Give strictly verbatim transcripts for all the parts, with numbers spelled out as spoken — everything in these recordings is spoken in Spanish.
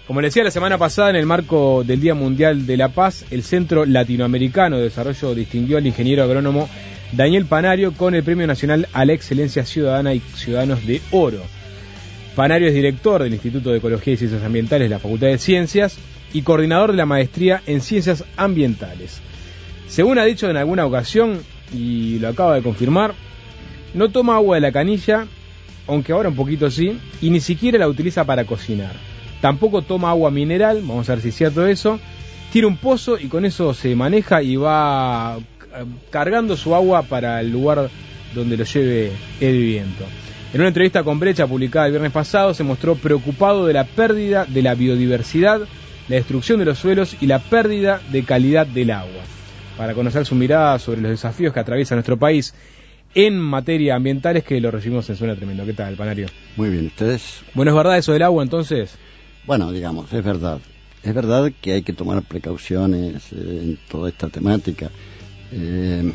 Como le decía la semana pasada, en el marco del Día Mundial de la Paz, el Centro Latinoamericano de Desarrollo distinguió al ingeniero agrónomo Daniel Panario con el Premio Nacional a la Excelencia Ciudadana y Ciudadanos de Oro. Panario es director del Instituto de Ecología y Ciencias Ambientales de la Facultad de Ciencias y coordinador de la Maestría en Ciencias Ambientales. Según ha dicho en alguna ocasión, y lo acaba de confirmar, no toma agua de la canilla, aunque ahora un poquito sí, y ni siquiera la utiliza para cocinar. Tampoco toma agua mineral, vamos a ver si es cierto eso. Tira un pozo y con eso se maneja y va cargando su agua para el lugar donde lo lleve el viento. En una entrevista con Brecha publicada el viernes pasado, se mostró preocupado de la pérdida de la biodiversidad, la destrucción de los suelos y la pérdida de calidad del agua. Para conocer su mirada sobre los desafíos que atraviesa nuestro país en materia ambiental, es que lo recibimos en Suena Tremendo. ¿Qué tal, Panario? Muy bien, ¿ustedes? Bueno, ¿es verdad eso del agua, entonces? Bueno, digamos, es verdad. Es verdad que hay que tomar precauciones eh, en toda esta temática. Eh,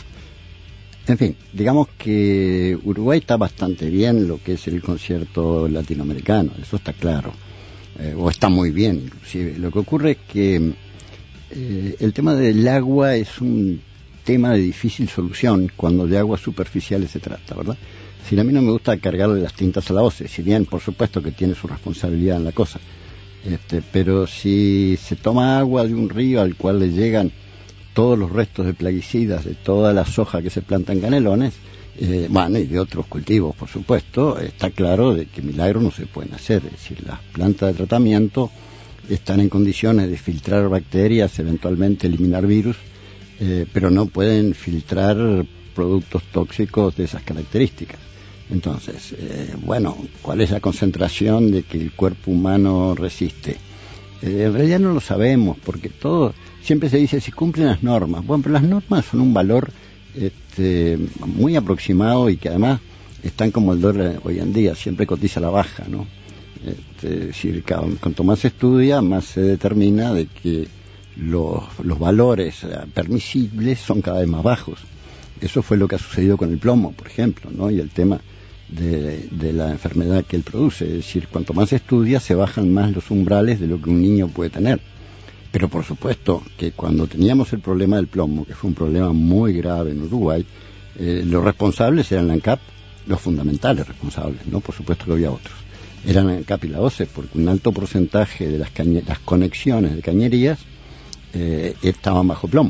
en fin, digamos que Uruguay está bastante bien lo que es el concierto latinoamericano, eso está claro. Eh, o está muy bien, inclusive. Lo que ocurre es que eh, el tema del agua es un tema de difícil solución cuando de aguas superficiales se trata, ¿verdad? Si a mí no me gusta cargarle las tintas a la OCE, si bien por supuesto que tiene su responsabilidad en la cosa, este, pero si se toma agua de un río al cual le llegan todos los restos de plaguicidas de toda la soja que se planta en Canelones, eh, bueno, y de otros cultivos por supuesto, está claro de que milagros no se pueden hacer. Es decir, las plantas de tratamiento están en condiciones de filtrar bacterias, eventualmente eliminar virus, eh, pero no pueden filtrar productos tóxicos de esas características. Entonces, eh, bueno, ¿cuál es la concentración de que el cuerpo humano resiste? Eh, en realidad no lo sabemos, porque todo, siempre se dice si cumplen las normas. Bueno, pero las normas son un valor este, muy aproximado y que además están como el dólar hoy en día, siempre cotiza a la baja, ¿no? Este, es decir, cuanto más se estudia, más se determina de que los, los valores permisibles son cada vez más bajos. Eso fue lo que ha sucedido con el plomo, por ejemplo, ¿no? Y el tema de, de la enfermedad que él produce. Es decir, cuanto más se estudia, se bajan más los umbrales de lo que un niño puede tener. Pero por supuesto que cuando teníamos el problema del plomo, que fue un problema muy grave en Uruguay, eh, los responsables eran la ANCAP, los fundamentales responsables, ¿no? Por supuesto que había otros. Eran la ANCAP y la OCE, porque un alto porcentaje de las, cañe- las conexiones de cañerías eh, estaban bajo plomo.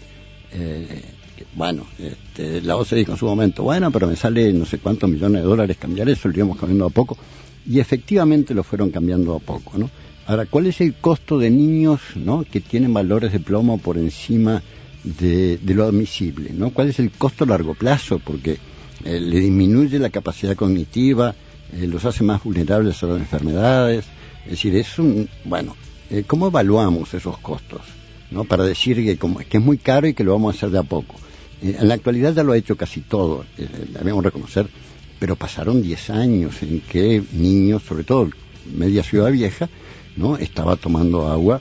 Eh, Bueno, este, la OCE dijo en su momento, bueno, pero me sale no sé cuántos millones de dólares cambiar eso, lo íbamos cambiando a poco, y efectivamente lo fueron cambiando a poco, ¿no? Ahora, ¿cuál es el costo de niños, ¿no?, que tienen valores de plomo por encima de, de lo admisible, ¿no? ¿Cuál es el costo a largo plazo? Porque eh, le disminuye la capacidad cognitiva, eh, los hace más vulnerables a las enfermedades, es decir, es un, bueno, eh, ¿cómo evaluamos esos costos, ¿no?, para decir que, como, que es muy caro y que lo vamos a hacer de a poco? En la actualidad ya lo ha hecho casi todo, eh, debemos reconocer, pero pasaron diez años en que niños, sobre todo media ciudad vieja, no estaba tomando agua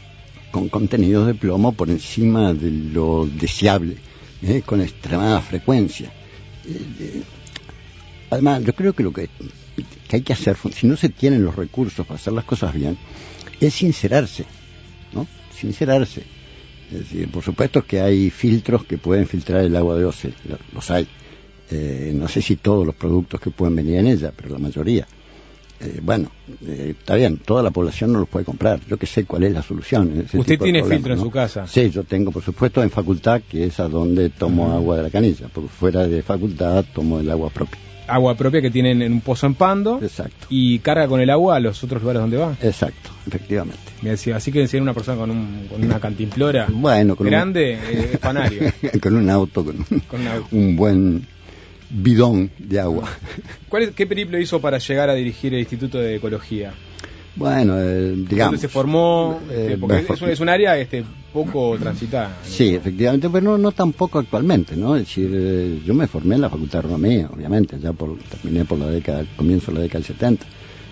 con contenidos de plomo por encima de lo deseable, eh, con extremada frecuencia. Eh, eh, además, yo creo que lo que, que hay que hacer, si no se tienen los recursos para hacer las cosas bien, es sincerarse, ¿no? Sincerarse. Es decir, por supuesto que hay filtros que pueden filtrar el agua de OCE, los hay. Eh, no sé si todos los productos que pueden venir en ella, pero la mayoría. Eh, bueno, eh, está bien, toda la población no los puede comprar. Yo que sé cuál es la solución. ¿Usted tiene problema, filtro, ¿no?, en su casa? Sí, yo tengo, por supuesto, en facultad, que es a donde tomo uh-huh. agua de la canilla. Por fuera de facultad tomo el agua propia. Agua propia que tienen en un pozo en Pando. Exacto. Y carga con el agua a los otros lugares donde va. Exacto, efectivamente. Me decía, así que si una persona con, un, con una cantimplora bueno, con grande, un... eh, es Panario. Con un auto, con, un, con un, auto. un buen bidón de agua. ¿Cuál es, ¿Qué periplo hizo para llegar a dirigir el Instituto de Ecología? Bueno, eh, digamos... ¿Dónde se formó? Eh, porque eh, es, un, es un área este, poco transitada. Sí, ¿no? Efectivamente, pero no, no tampoco actualmente, ¿no? Es decir, eh, yo me formé en la Facultad de Agronomía, obviamente, ya por, terminé por la década, comienzo de la década del setenta.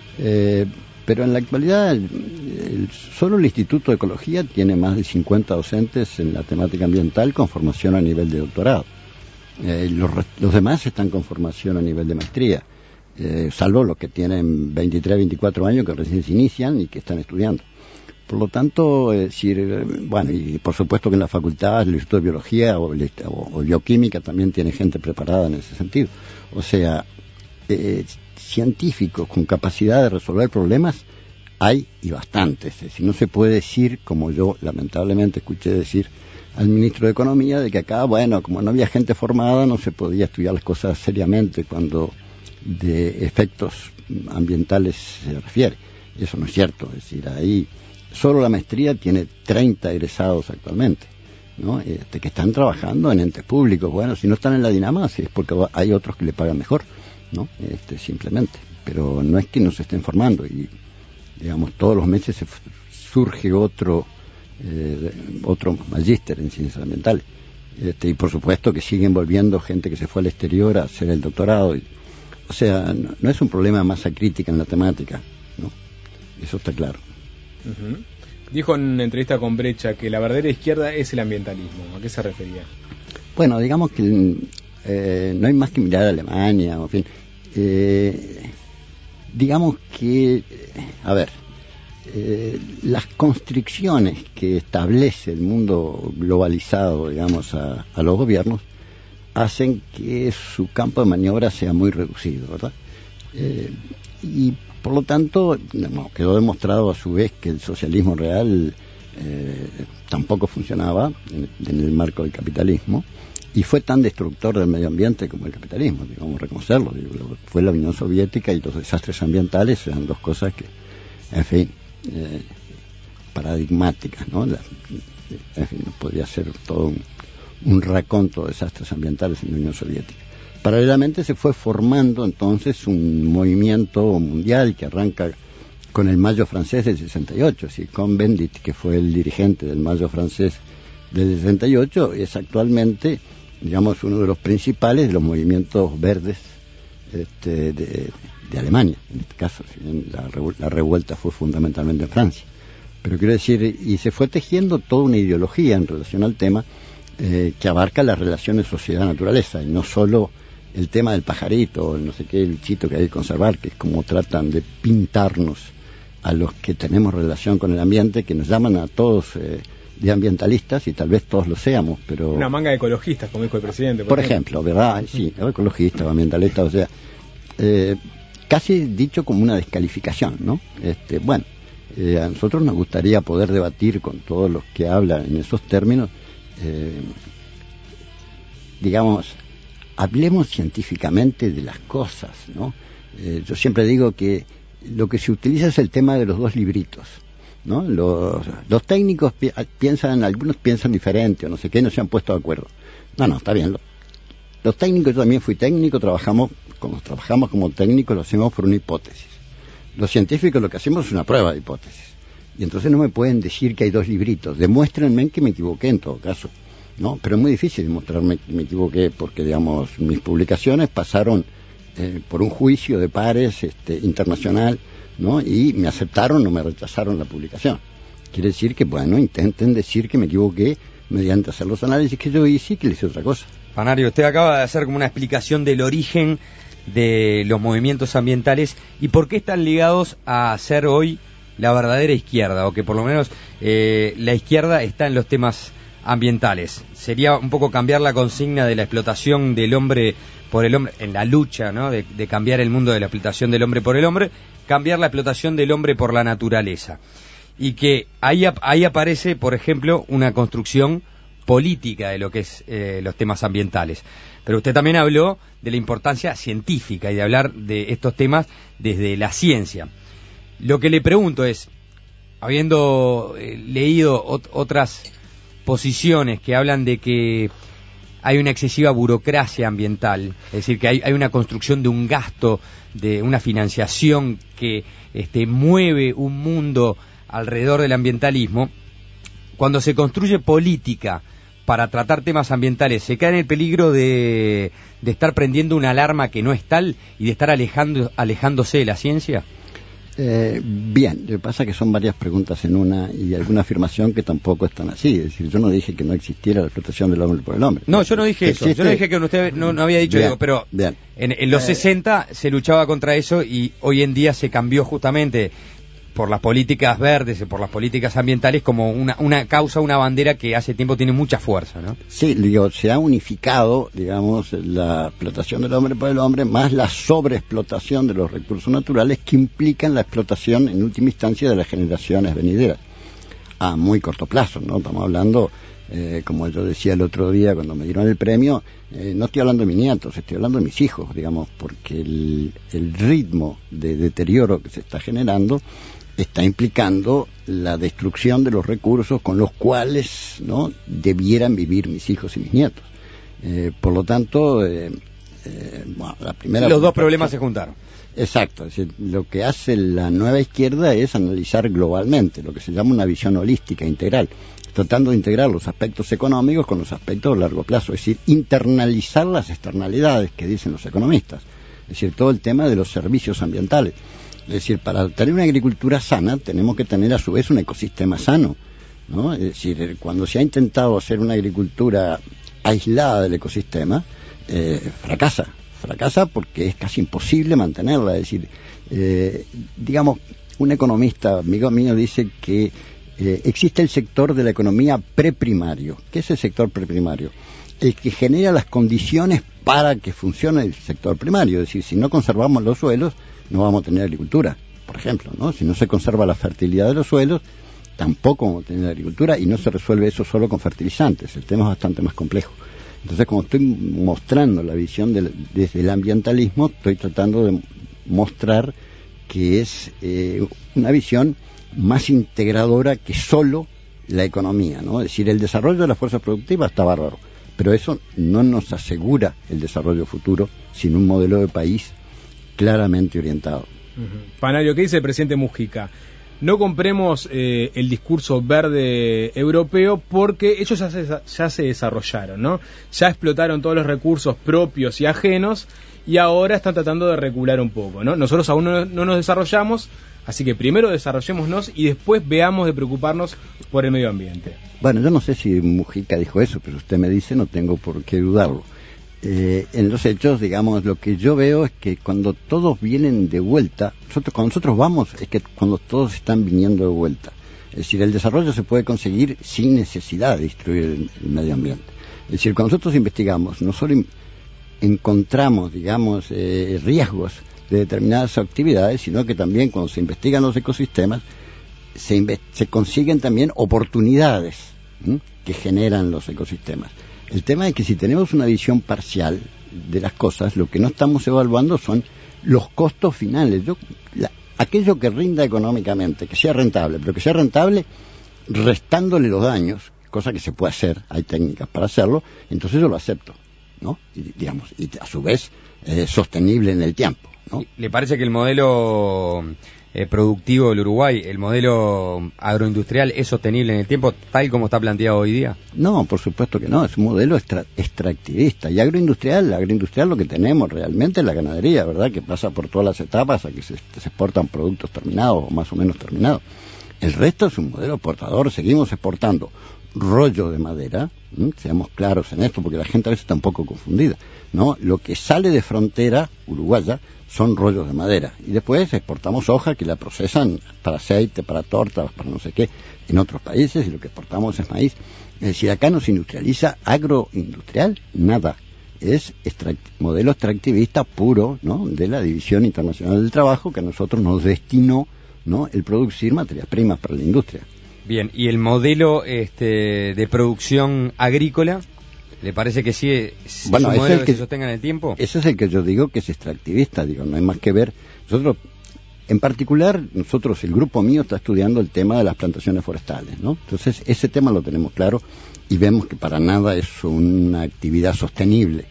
Eh, pero en la actualidad, el, solo el Instituto de Ecología tiene más de cincuenta docentes en la temática ambiental con formación a nivel de doctorado. Eh, los, los demás están con formación a nivel de maestría. eh, salvo los que tienen veintitrés, veinticuatro años que recién se inician y que están estudiando. Por lo tanto, es decir, bueno, y por supuesto que en la facultad, el Instituto de Biología o, el, o, o Bioquímica también tiene gente preparada en ese sentido. O sea, eh, científicos con capacidad de resolver problemas hay y bastantes. Es decir, no se puede decir, como yo lamentablemente escuché decir al ministro de Economía, de que acá, bueno, como no había gente formada, no se podía estudiar las cosas seriamente cuando de efectos ambientales se refiere. Eso no es cierto. Es decir, ahí solo la maestría tiene treinta egresados actualmente, ¿no? Este, que están trabajando en entes públicos. Bueno, si no están en la Dinama, es porque hay otros que le pagan mejor, ¿no? Este, simplemente. Pero no es que no se estén formando y, digamos, todos los meses se surge otro eh, otro magíster en ciencias ambientales. Este, y por supuesto que siguen volviendo gente que se fue al exterior a hacer el doctorado. Y, o sea, no, no es un problema de masa crítica en la temática, ¿no? Eso está claro. Uh-huh. Dijo en una entrevista con Brecha que la verdadera izquierda es el ambientalismo. ¿A qué se refería? Bueno, digamos que eh, no hay más que mirar a Alemania, en fin. Eh, digamos que, a ver, eh, las constricciones que establece el mundo globalizado, digamos, a, a los gobiernos, hacen que su campo de maniobra sea muy reducido, ¿verdad? Eh, y por lo tanto, no, quedó demostrado a su vez que el socialismo real eh, tampoco funcionaba en, en el marco del capitalismo y fue tan destructor del medio ambiente como el capitalismo, digamos, reconocerlo. Digo, fue la Unión Soviética y los desastres ambientales eran dos cosas que, en fin, eh, paradigmáticas, ¿no? La, en fin, podría ser todo un, un raconto de desastres ambientales en la Unión Soviética. Paralelamente se fue formando entonces un movimiento mundial que arranca con el Mayo francés del sesenta y ocho. ¿Sí? Cohn-Bendit, que fue el dirigente del Mayo francés del sesenta y ocho, es actualmente, digamos, uno de los principales de los movimientos verdes este, de, de Alemania, en este caso. ¿Sí? La, la revuelta fue fundamentalmente en Francia. Pero quiero decir, y se fue tejiendo toda una ideología en relación al tema eh, que abarca las relaciones sociedad-naturaleza, y no solo el tema del pajarito, el no sé qué, el bichito que hay que conservar, que es como tratan de pintarnos a los que tenemos relación con el ambiente, que nos llaman a todos eh, de ambientalistas, y tal vez todos lo seamos, pero... Una manga de ecologistas, como dijo el presidente. Por, por ejemplo, ejemplo, ¿verdad? Sí, ecologistas, ambientalistas, o sea, eh, casi dicho como una descalificación, ¿no? Este, bueno, eh, a nosotros nos gustaría poder debatir con todos los que hablan en esos términos, eh, digamos... Hablemos científicamente de las cosas, ¿no? Eh, yo siempre digo que lo que se utiliza es el tema de los dos libritos, ¿no? Los, los técnicos pi- piensan, algunos piensan diferente o no sé qué, no se han puesto de acuerdo. No, no, está bien. Lo, los técnicos, yo también fui técnico, trabajamos como trabajamos como técnicos, lo hacemos por una hipótesis. Los científicos lo que hacemos es una prueba de hipótesis. Y entonces no me pueden decir que hay dos libritos. Demuéstrenme que me equivoqué en todo caso. No, pero es muy difícil demostrarme que me equivoqué porque, digamos, mis publicaciones pasaron eh, por un juicio de pares este, internacional, ¿no? Y me aceptaron o me rechazaron la publicación. Quiere decir que, bueno, intenten decir que me equivoqué mediante hacer los análisis que yo hice y que le hice otra cosa. Panario, usted acaba de hacer como una explicación del origen de los movimientos ambientales y por qué están ligados a ser hoy la verdadera izquierda, o que por lo menos eh, la izquierda está en los temas ambientales. Sería un poco cambiar la consigna de la explotación del hombre por el hombre, en la lucha, ¿no? de, de cambiar el mundo de la explotación del hombre por el hombre, cambiar la explotación del hombre por la naturaleza. Y que ahí, ahí aparece, por ejemplo, una construcción política de lo que es eh, los temas ambientales. Pero usted también habló de la importancia científica y de hablar de estos temas desde la ciencia. Lo que le pregunto es, habiendo eh, leído ot- otras posiciones que hablan de que hay una excesiva burocracia ambiental, es decir, que hay, hay una construcción de un gasto, de una financiación que este, mueve un mundo alrededor del ambientalismo. Cuando se construye política para tratar temas ambientales, ¿se cae en el peligro de, de estar prendiendo una alarma que no es tal y de estar alejando, alejándose de la ciencia? Eh, bien, lo que pasa es que son varias preguntas en una y alguna afirmación que tampoco es tan así. Es decir, yo no dije que no existiera la explotación del hombre por el hombre. No, yo no dije eso. Existe... Yo no dije que usted no, no había dicho bien, eso, pero bien. En, en los eh... sesenta se luchaba contra eso y hoy en día se cambió justamente por las políticas verdes y por las políticas ambientales como una, una causa, una bandera que hace tiempo tiene mucha fuerza, ¿no? Sí, digo, se ha unificado, digamos, la explotación del hombre por el hombre más la sobreexplotación de los recursos naturales que implican la explotación en última instancia de las generaciones venideras a muy corto plazo, ¿no? Estamos hablando, eh, como yo decía el otro día cuando me dieron el premio, eh, no estoy hablando de mis nietos, estoy hablando de mis hijos, digamos, porque el, el ritmo de deterioro que se está generando está implicando la destrucción de los recursos con los cuales, ¿no?, debieran vivir mis hijos y mis nietos. Eh, por lo tanto, eh, eh, bueno, la primera... Los dos problemas se juntaron. Exacto. Es decir, lo que hace la nueva izquierda es analizar globalmente, lo que se llama una visión holística, integral, tratando de integrar los aspectos económicos con los aspectos a largo plazo, es decir, internalizar las externalidades que dicen los economistas, es decir, todo el tema de los servicios ambientales. Es decir, para tener una agricultura sana tenemos que tener a su vez un ecosistema sano, ¿no? Es decir, cuando se ha intentado hacer una agricultura aislada del ecosistema, eh, fracasa, fracasa porque es casi imposible mantenerla. Es decir, eh, digamos, un economista amigo mío dice que eh, existe el sector de la economía preprimario. ¿Qué es el sector preprimario? El que genera las condiciones para que funcione el sector primario. Es decir, si no conservamos los suelos, no vamos a tener agricultura, por ejemplo, ¿no? Si no se conserva la fertilidad de los suelos, tampoco vamos a tener agricultura y no se resuelve eso solo con fertilizantes. El tema es bastante más complejo. Entonces, como estoy mostrando la visión del, desde el ambientalismo, estoy tratando de mostrar que es eh, una visión más integradora que solo la economía, ¿no? Es decir, el desarrollo de las fuerzas productivas está bárbaro, pero eso no nos asegura el desarrollo futuro sin un modelo de país claramente orientado. Uh-huh. Panario, ¿qué dice el presidente Mujica? No compremos eh, el discurso verde europeo porque ellos ya se, ya se desarrollaron, ¿no? Ya explotaron todos los recursos propios y ajenos y ahora están tratando de recular un poco, ¿no? Nosotros aún no, no nos desarrollamos, así que primero desarrollémonos y después veamos de preocuparnos por el medio ambiente. Bueno, yo no sé si Mujica dijo eso, pero usted me dice, no tengo por qué dudarlo. Eh, en los hechos, digamos, lo que yo veo es que cuando todos vienen de vuelta, nosotros, cuando nosotros vamos, es que cuando todos están viniendo de vuelta. Es decir, el desarrollo se puede conseguir sin necesidad de destruir el, el medio ambiente. Es decir, cuando nosotros investigamos, no solo in, encontramos, digamos, eh, riesgos de determinadas actividades, sino que también cuando se investigan los ecosistemas, se, inve- se consiguen también oportunidades, ¿m? que generan los ecosistemas. El tema es que si tenemos una visión parcial de las cosas, lo que no estamos evaluando son los costos finales. Yo, la, aquello que rinda económicamente, que sea rentable, pero que sea rentable restándole los daños, cosa que se puede hacer, hay técnicas para hacerlo, entonces yo lo acepto, ¿no? Y, digamos, y a su vez eh, sostenible en el tiempo, ¿no? ¿Le parece que el modelo eh, productivo del Uruguay, el modelo agroindustrial, es sostenible en el tiempo, tal como está planteado hoy día? No, por supuesto que no, es un modelo extra, extractivista. Y agroindustrial, agroindustrial lo que tenemos realmente es la ganadería, ¿verdad? Que pasa por todas las etapas a que se, se exportan productos terminados o más o menos terminados. El resto es un modelo exportador, seguimos exportando rollo de madera, ¿m? Seamos claros en esto, porque la gente a veces está un poco confundida, ¿no? Lo que sale de frontera uruguaya son rollos de madera, y después exportamos hoja que la procesan para aceite, para tortas, para no sé qué, en otros países, y lo que exportamos es maíz. Es decir, acá no se industrializa agroindustrial, nada. Es extract- modelo extractivista puro, ¿no?, de la División Internacional del Trabajo, que a nosotros nos destinó, ¿no?, el producir materias primas para la industria. Bien, ¿y el modelo este, de producción agrícola? ¿Le parece que sí es bueno, un modelo el que que se sostenga en el tiempo? Ese es el que yo digo que es extractivista, digo, no hay más que ver. Nosotros, en particular, nosotros, el grupo mío está estudiando el tema de las plantaciones forestales, ¿no? Entonces, ese tema lo tenemos claro y vemos que para nada es una actividad sostenible.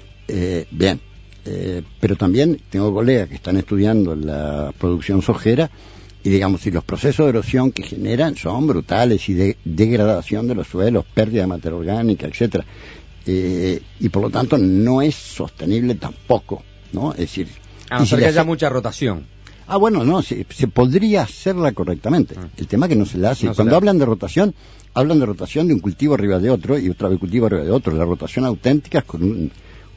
Eh, bien, eh, pero también tengo colegas que están estudiando la producción sojera y, digamos, si los procesos de erosión que generan son brutales y de degradación de los suelos, pérdida de materia orgánica, etcétera. Eh, y por lo tanto no es sostenible tampoco, ¿no? Es decir, a no ser que si haya hace... mucha rotación. Ah, bueno, no, se, se podría hacerla correctamente. El tema es que no se la hace. No se Cuando la... hablan de rotación, hablan de rotación de un cultivo arriba de otro y otra vez cultivo arriba de otro. La rotación auténtica es con un,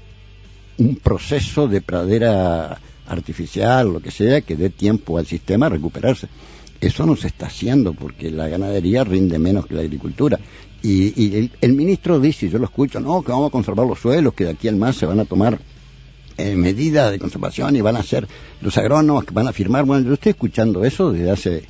un proceso de pradera artificial, lo que sea, que dé tiempo al sistema a recuperarse. Eso no se está haciendo porque la ganadería rinde menos que la agricultura. Y, y el, el ministro dice, yo lo escucho, no, que vamos a conservar los suelos, que de aquí al más se van a tomar eh, medidas de conservación y van a hacer los agrónomos que van a firmar. Bueno, yo estoy escuchando eso desde hace,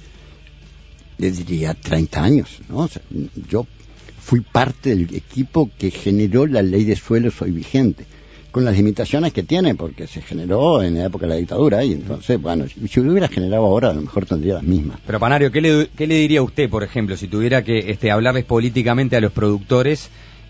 yo diría, treinta años, ¿no? O sea, yo fui parte del equipo que generó la ley de suelos hoy vigente, con las limitaciones que tiene, porque se generó en la época de la dictadura, y entonces, bueno, si lo hubiera generado ahora, a lo mejor tendría las mismas. Pero, Panario, ¿qué le, qué le diría usted, por ejemplo, si tuviera que este, hablarles políticamente a los productores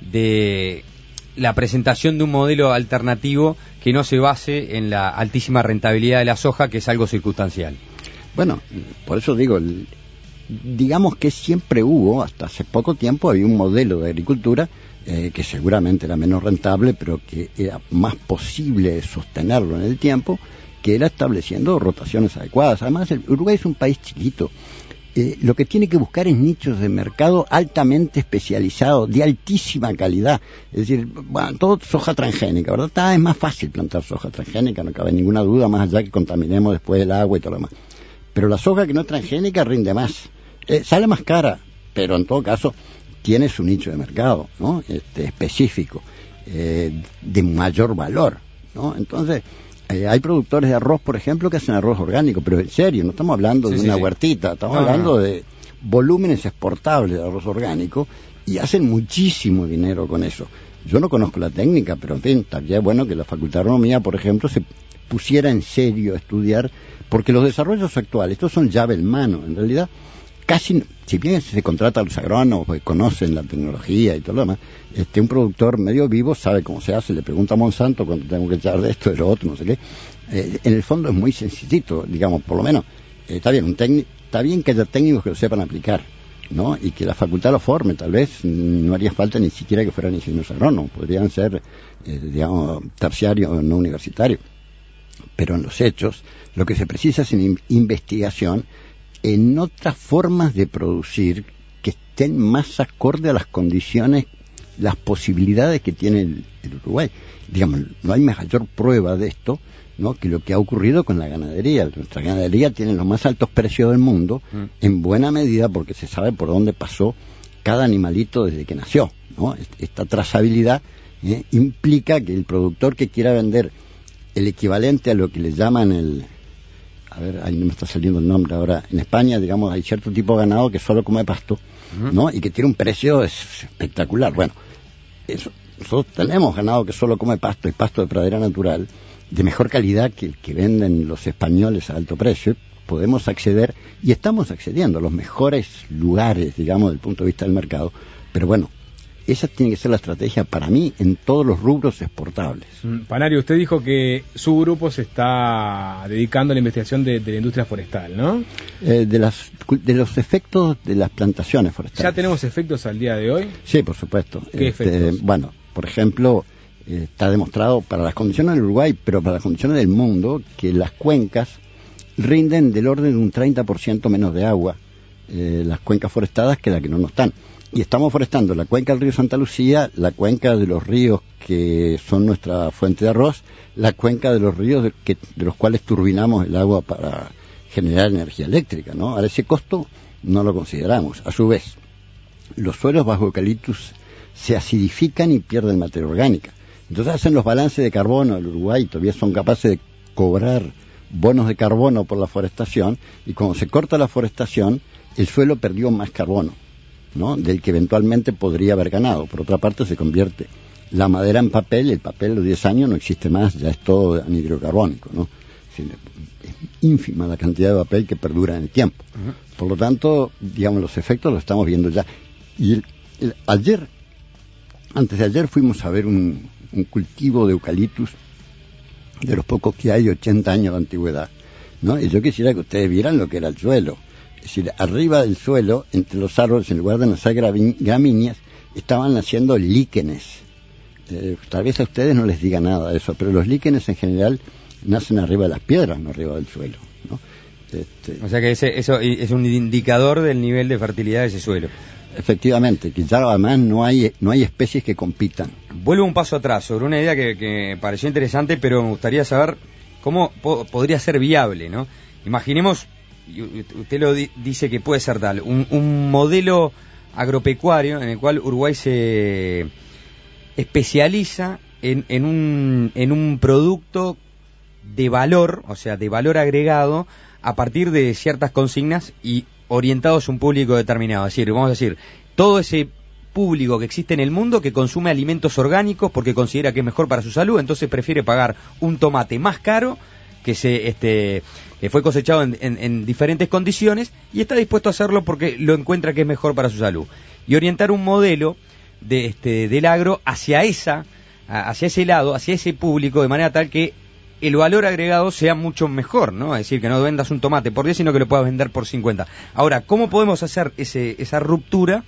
de la presentación de un modelo alternativo que no se base en la altísima rentabilidad de la soja, que es algo circunstancial? Bueno, por eso digo, el, digamos que siempre hubo, hasta hace poco tiempo, había un modelo de agricultura Eh, que seguramente era menos rentable, pero que era más posible sostenerlo en el tiempo, que era estableciendo rotaciones adecuadas. Además, el Uruguay es un país chiquito. Eh, lo que tiene que buscar es nichos de mercado altamente especializados, de altísima calidad. Es decir, bueno, todo soja transgénica, ¿verdad? Está, es más fácil plantar soja transgénica, no cabe ninguna duda, más allá que contaminemos después el agua y todo lo demás. Pero la soja que no es transgénica rinde más. Eh, sale más cara, pero en todo caso tiene su nicho de mercado, ¿no? Este, específico, eh, de mayor valor, ¿no? Entonces, eh, hay productores de arroz, por ejemplo, que hacen arroz orgánico, pero en serio, no estamos hablando sí, de sí, una sí. huertita, estamos no, hablando no. de volúmenes exportables de arroz orgánico, y hacen muchísimo dinero con eso. Yo no conozco la técnica, pero en fin, estaría bueno que la Facultad de Agronomía, por ejemplo, se pusiera en serio a estudiar, porque los desarrollos actuales, estos son llave en mano, en realidad. Casi, si bien se contrata a los agrónomos que conocen la tecnología y todo lo demás, este, un productor medio vivo sabe cómo se hace, le pregunta a Monsanto cuando tengo que echar de esto, de lo otro, no sé qué. Eh, en el fondo es muy sencillito, digamos, por lo menos. Eh, está bien, un técnico, está bien que haya técnicos que lo sepan aplicar, ¿no? Y que la facultad lo forme, tal vez no haría falta ni siquiera que fueran ingenieros agrónomos, podrían ser, eh, digamos, terciarios, no universitarios. Pero en los hechos, lo que se precisa es in- investigación en otras formas de producir que estén más acorde a las condiciones, las posibilidades que tiene el, el Uruguay. Digamos, no hay mayor prueba de esto, ¿no?, que lo que ha ocurrido con la ganadería. Nuestra ganadería tiene los más altos precios del mundo, mm. en buena medida porque se sabe por dónde pasó cada animalito desde que nació, ¿no? Esta trazabilidad eh, implica que el productor que quiera vender el equivalente a lo que le llaman el... A ver, ahí no me está saliendo el nombre ahora. En España, digamos, hay cierto tipo de ganado que solo come pasto, uh-huh. ¿no? Y que tiene un precio espectacular. Bueno, eso, nosotros tenemos ganado que solo come pasto y pasto de pradera natural, de mejor calidad que el que venden los españoles a alto precio. Podemos acceder, y estamos accediendo a los mejores lugares, digamos, desde el punto de vista del mercado. Pero bueno, esa tiene que ser la estrategia para mí en todos los rubros exportables. Panario, usted dijo que su grupo se está dedicando a la investigación de, de la industria forestal, ¿no? Eh, de, las, de los efectos de las plantaciones forestales. ¿Ya tenemos efectos al día de hoy? Sí, por supuesto. ¿Qué este, efectos? Bueno, por ejemplo, eh, está demostrado para las condiciones del Uruguay, pero para las condiciones del mundo, que las cuencas rinden del orden de un treinta por ciento menos de agua, eh, las cuencas forestadas, que las que no lo están. Y estamos forestando la cuenca del río Santa Lucía, la cuenca de los ríos que son nuestra fuente de arroz, la cuenca de los ríos de, que, de los cuales turbinamos el agua para generar energía eléctrica, ¿no? Ahora, ese costo no lo consideramos. A su vez, los suelos bajo eucaliptus se acidifican y pierden materia orgánica. Entonces hacen los balances de carbono del Uruguay, todavía son capaces de cobrar bonos de carbono por la forestación, y cuando se corta la forestación, el suelo perdió más carbono, ¿no?, del que eventualmente podría haber ganado. Por otra parte, se convierte la madera en papel, el papel a los diez años no existe más, ya es todo anhidrocarbónico, ¿no? Es ínfima la cantidad de papel que perdura en el tiempo. Uh-huh. Por lo tanto, digamos, los efectos los estamos viendo ya. Y el, el, ayer, antes de ayer, fuimos a ver un, un cultivo de eucaliptus, de los pocos que hay, ochenta años de antigüedad, ¿no? Y yo quisiera que ustedes vieran lo que era el suelo. Es decir, arriba del suelo, entre los árboles, en lugar de nacer gramíneas, estaban naciendo líquenes. Eh, tal vez a ustedes no les diga nada de eso, pero los líquenes en general nacen arriba de las piedras, no arriba del suelo, ¿no? Este, o sea que ese, eso es un indicador del nivel de fertilidad de ese suelo. Efectivamente, que ya además no hay no hay especies que compitan. Vuelvo un paso atrás sobre una idea que, que pareció interesante, pero me gustaría saber cómo po- podría ser viable, ¿no? Imaginemos, y usted lo di- dice que puede ser tal, un, un modelo agropecuario en el cual Uruguay se especializa en, en, un, en un producto de valor, o sea, de valor agregado, a partir de ciertas consignas y orientados a un público determinado. Es decir, vamos a decir, todo ese público que existe en el mundo que consume alimentos orgánicos porque considera que es mejor para su salud, entonces prefiere pagar un tomate más caro que se este que fue cosechado en, en, en diferentes condiciones y está dispuesto a hacerlo porque lo encuentra que es mejor para su salud. Y orientar un modelo de este del agro hacia esa hacia ese lado, hacia ese público, de manera tal que el valor agregado sea mucho mejor, ¿no? Es decir, que no vendas un tomate por diez, sino que lo puedas vender por cincuenta. Ahora, ¿cómo podemos hacer ese, esa ruptura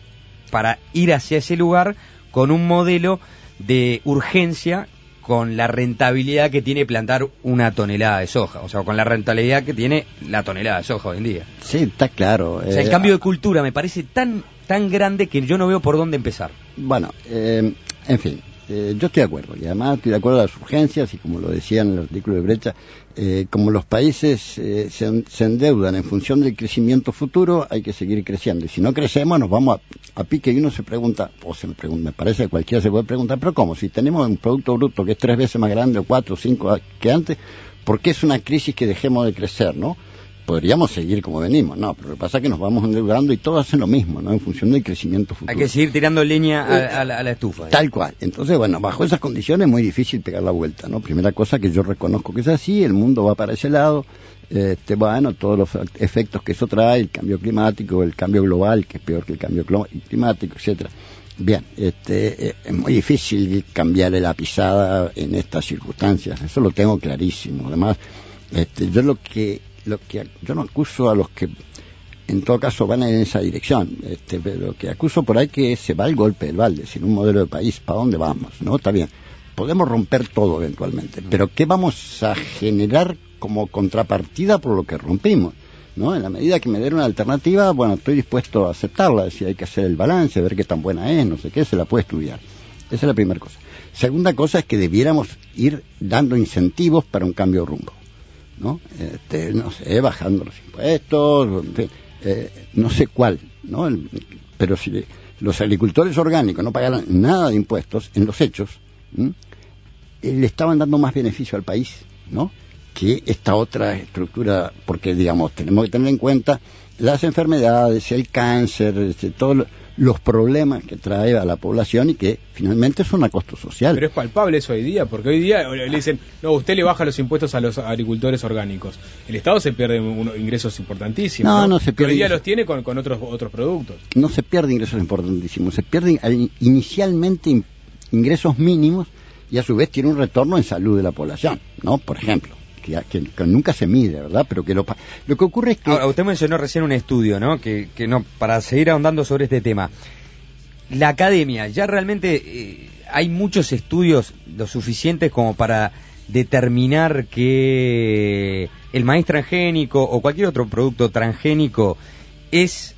para ir hacia ese lugar con un modelo de urgencia, con la rentabilidad que tiene plantar una tonelada de soja? O sea, con la rentabilidad que tiene la tonelada de soja hoy en día. Sí, está claro. O sea, el eh, cambio de cultura me parece tan, tan grande que yo no veo por dónde empezar. Bueno, eh, en fin. Eh, yo estoy de acuerdo, y además estoy de acuerdo a las urgencias, y como lo decía en el artículo de Brecha, eh, como los países eh, se, se endeudan en función del crecimiento futuro, hay que seguir creciendo, y si no crecemos nos vamos a, a pique, y uno se pregunta, o se me pregunta, me parece que cualquiera se puede preguntar, pero ¿cómo? Si tenemos un Producto Bruto que es tres veces más grande, o cuatro o cinco que antes, ¿por qué es una crisis que dejemos de crecer, no? Podríamos seguir como venimos, no, pero lo que pasa es que nos vamos endeudando y todos hacen lo mismo, ¿no? En función del crecimiento futuro. Hay que seguir tirando leña a, a, la, a la estufa. ¿eh? Tal cual. Entonces, bueno, bajo esas condiciones es muy difícil pegar la vuelta, ¿no? Primera cosa que yo reconozco que es así, el mundo va para ese lado, este, bueno, todos los efectos que eso trae, el cambio climático, el cambio global, que es peor que el cambio climático, etcétera. Bien, este, es muy difícil cambiarle la pisada en estas circunstancias, eso lo tengo clarísimo. Además, este, yo lo que lo que yo no acuso a los que en todo caso van en esa dirección, este, pero lo que acuso por ahí que se va el golpe del balde, sin un modelo de país, ¿para dónde vamos? ¿No? Está bien, podemos romper todo eventualmente, pero ¿qué vamos a generar como contrapartida por lo que rompimos? ¿No? En la medida que me den una alternativa, bueno, estoy dispuesto a aceptarla, si hay que hacer el balance, ver qué tan buena es, no sé qué, se la puede estudiar. Esa es la primera cosa. Segunda cosa es que debiéramos ir dando incentivos para un cambio de rumbo, ¿no? Este, no sé, bajando los impuestos, en fin, eh, no sé cuál, ¿no? El, pero si los agricultores orgánicos no pagaran nada de impuestos, en los hechos, ¿m? le estaban dando más beneficio al país, ¿no? Que esta otra estructura, porque, digamos, tenemos que tener en cuenta las enfermedades, el cáncer, este, todos los problemas que trae a la población y que finalmente son a costo social. Pero es palpable eso hoy día, porque hoy día le dicen, no, usted le baja los impuestos a los agricultores orgánicos. El Estado se pierde unos ingresos importantísimos. No, no, no se pierde. Hoy día los tiene con, con otros otros productos. No se pierde ingresos importantísimos, se pierden inicialmente in, ingresos mínimos y a su vez tiene un retorno en salud de la población, ¿no? Por ejemplo. Que, que, que nunca se mide, ¿verdad? Pero que lo, lo que ocurre es que... Ahora, usted mencionó recién un estudio, ¿no? Que, que no, para seguir ahondando sobre este tema. La academia, ya realmente eh, hay muchos estudios lo suficientes como para determinar que el maíz transgénico o cualquier otro producto transgénico es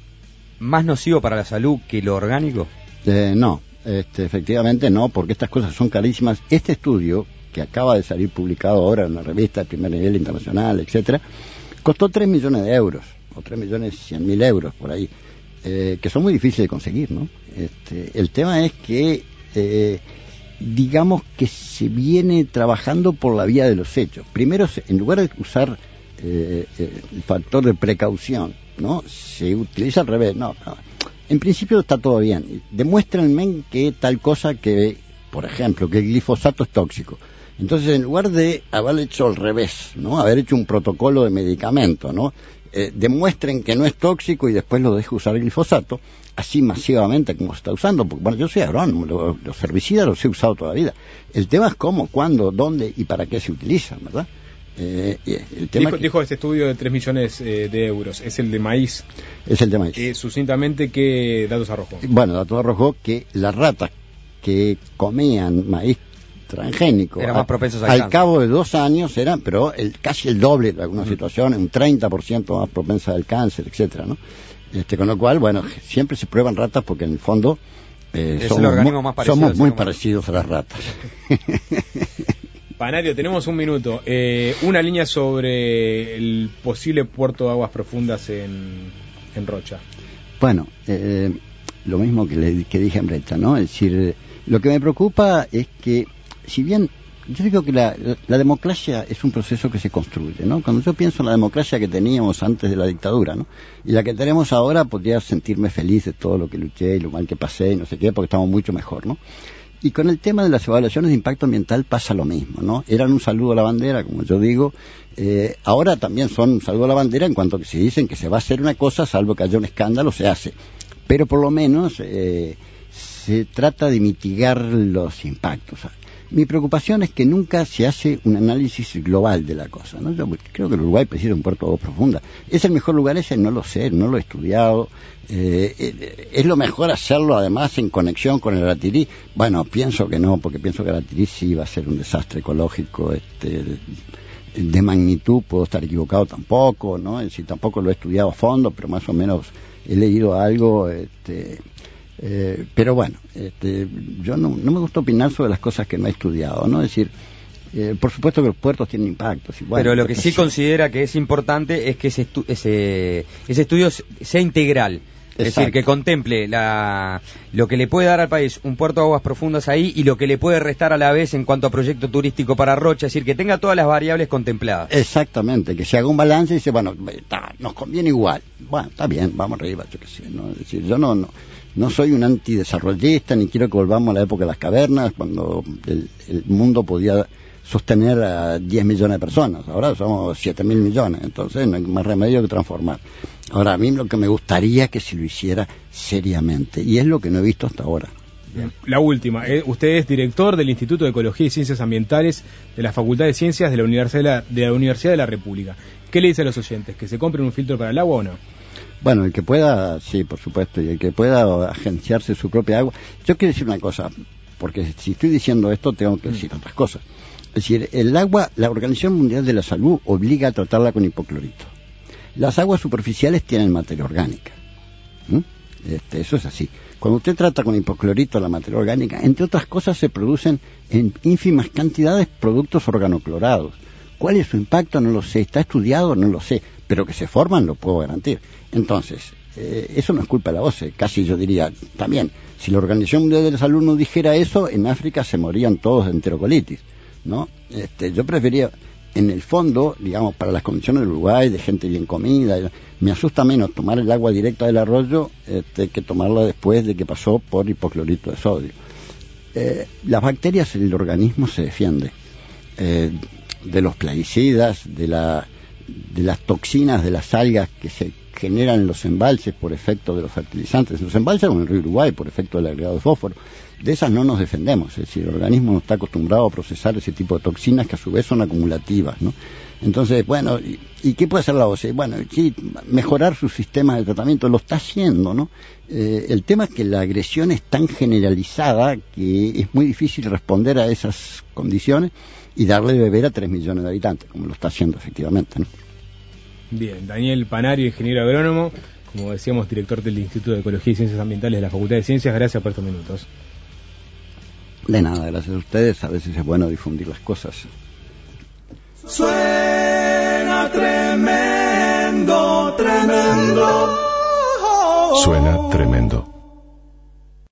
más nocivo para la salud que lo orgánico. Eh, no, este, efectivamente no, porque estas cosas son carísimas. Este estudio, que acaba de salir publicado ahora en una revista de primer nivel internacional, etcétera, costó tres millones de euros, o tres millones cien mil euros, por ahí, eh, que son muy difíciles de conseguir, ¿no? Este, el tema es que, eh, digamos que se viene trabajando por la vía de los hechos. Primero, en lugar de usar eh, el factor de precaución, ¿no? Se utiliza al revés, no, no. En principio está todo bien. Demuéstrenme que tal cosa que, por ejemplo, que el glifosato es tóxico. Entonces, en lugar de haber hecho al revés, ¿no? Haber hecho un protocolo de medicamento, ¿no? Eh, demuestren que no es tóxico y después lo deje usar el glifosato, así masivamente como se está usando. Porque, bueno, yo soy agrónomo, los, los herbicidas los he usado toda la vida. El tema es cómo, cuándo, dónde y para qué se utilizan, ¿verdad? Eh, el tema dijo, que, dijo este estudio de tres millones eh, de euros, es el de maíz. Es el de maíz. Eh, sucintamente, ¿qué datos arrojó? Bueno, datos arrojó que las ratas que comían maíz transgénico. Era más propensos al Al cáncer. cabo de dos años eran, pero el, casi el doble de algunas mm. situaciones, un treinta por ciento más propensa al cáncer, etcétera, ¿no? Este, con lo cual, bueno, siempre se prueban ratas porque en el fondo eh, es somos, el organismo más parecido somos muy humano. parecidos a las ratas. Panario, tenemos un minuto. Eh, una línea sobre el posible puerto de aguas profundas en, en Rocha. Bueno, eh, lo mismo que, le, que dije en Brecha, ¿no? Es decir, lo que me preocupa es que, si bien yo digo que la, la, la democracia es un proceso que se construye, ¿no? Cuando yo pienso en la democracia que teníamos antes de la dictadura, ¿no? Y la que tenemos ahora, podría sentirme feliz de todo lo que luché y lo mal que pasé y no sé qué, porque estamos mucho mejor, ¿no? Y con el tema de las evaluaciones de impacto ambiental pasa lo mismo, ¿no? Eran un saludo a la bandera, como yo digo, eh, ahora también son un saludo a la bandera en cuanto que si dicen que se va a hacer una cosa, salvo que haya un escándalo, se hace. Pero por lo menos eh, se trata de mitigar los impactos. Mi preocupación es que nunca se hace un análisis global de la cosa, ¿no? Yo creo que el Uruguay precisa un puerto de agua profunda. ¿Es el mejor lugar ese? No lo sé, no lo he estudiado. Eh, eh, ¿Es lo mejor hacerlo además en conexión con el Aratirí? Bueno, pienso que no, porque pienso que el Aratirí sí va a ser un desastre ecológico este, de magnitud. Puedo estar equivocado tampoco, ¿no? Es decir, tampoco lo he estudiado a fondo, pero más o menos he leído algo. Este, Eh, pero bueno, este, yo no, no me gusta opinar sobre las cosas que no he estudiado, ¿no? Es decir, eh, por supuesto que los puertos tienen impactos. Y bueno, pero lo que sí sí considera que es importante es que ese, estu ese, ese estudio sea integral. Es Exacto. decir, que contemple la, lo que le puede dar al país un puerto de aguas profundas ahí y lo que le puede restar a la vez en cuanto a proyecto turístico para Rocha, es decir, que tenga todas las variables contempladas. Exactamente, que se haga un balance y dice, bueno, ta, nos conviene igual. Bueno, está bien, vamos arriba, yo qué sé, ¿no? Es decir, yo no, no, no soy un antidesarrollista, ni quiero que volvamos a la época de las cavernas, cuando el, el mundo podía sostener a diez millones de personas. Ahora somos siete mil millones, entonces no hay más remedio que transformar. Ahora, a mí lo que me gustaría es que se lo hiciera seriamente, y es lo que no he visto hasta ahora. Bien. La última, eh, usted es director del Instituto de Ecología y Ciencias Ambientales de la Facultad de Ciencias de la Universidad de la, de la Universidad de la República. ¿Qué le dice a los oyentes? ¿Que se compren un filtro para el agua o no? Bueno, el que pueda, sí, por supuesto, y el que pueda agenciarse su propia agua. Yo quiero decir una cosa, porque si estoy diciendo esto tengo que decir mm. otras cosas. Es decir, el agua, la Organización Mundial de la Salud obliga a tratarla con hipoclorito. Las aguas superficiales tienen materia orgánica. ¿Mm? Este, eso es así. Cuando usted trata con hipoclorito la materia orgánica, entre otras cosas se producen en ínfimas cantidades productos organoclorados. ¿Cuál es su impacto? No lo sé. ¿Está estudiado? No lo sé. Pero que se forman lo puedo garantir. Entonces, eh, eso no es culpa de la O C E. Casi yo diría también, si la Organización Mundial de la Salud no dijera eso, en África se morían todos de enterocolitis, ¿no? Este, yo prefería, en el fondo, digamos, para las condiciones del Uruguay, de gente bien comida, me asusta menos tomar el agua directa del arroyo este, que tomarla después de que pasó por hipoclorito de sodio. Eh, las bacterias, el organismo se defiende eh, de los plaguicidas, de, la, de las toxinas, de las algas que se generan en los embalses por efecto de los fertilizantes. Los embalses en el río Uruguay por efecto del agregado de fósforo. De esas no nos defendemos, es decir, el organismo no está acostumbrado a procesar ese tipo de toxinas que a su vez son acumulativas, ¿no? Entonces, bueno, ¿y, y qué puede hacer la O C E? Bueno, sí, mejorar su sistema de tratamiento, lo está haciendo, ¿no? Eh, el tema es que la agresión es tan generalizada que es muy difícil responder a esas condiciones y darle de beber a tres millones de habitantes, como lo está haciendo efectivamente, ¿no? Bien, Daniel Panario, ingeniero agrónomo, como decíamos, director del Instituto de Ecología y Ciencias Ambientales de la Facultad de Ciencias, gracias por estos minutos. De nada, gracias a ustedes, a veces es bueno difundir las cosas. Suena tremendo, tremendo. Suena tremendo.